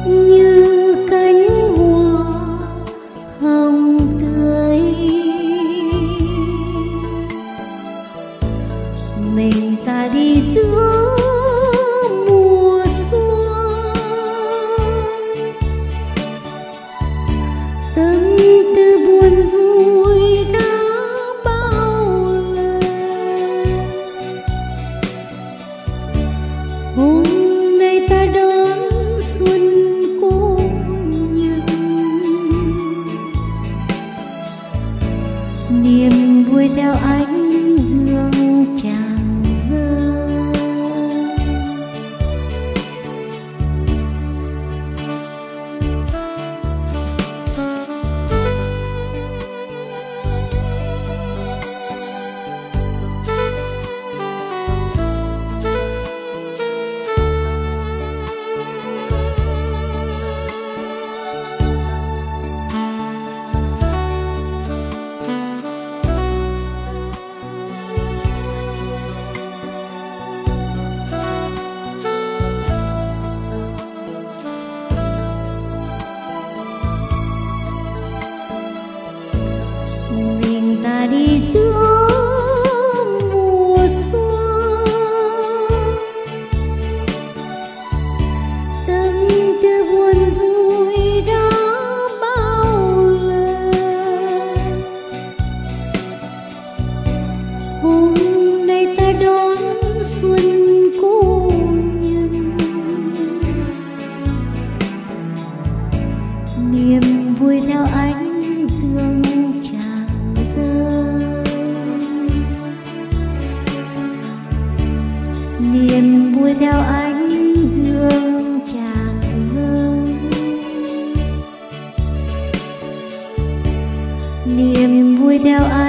như cánh hoa hồng tươi. Mình ta đi giữa mùa xuân, tâm tư buồn vui đã bao lần. Hôm nay ta đón xuân cùng nhân, niềm vui theo ánh dương tràn dâng. Mình ta đi giữa mùa xuân, tâm tư buồn vui đã bao lần. Hôm nay ta đón xuân cùng nhân, niềm vui theo ánh dương tràn dâng. Niềm vui theo ánh dương tràn dâng. Niềm vui theo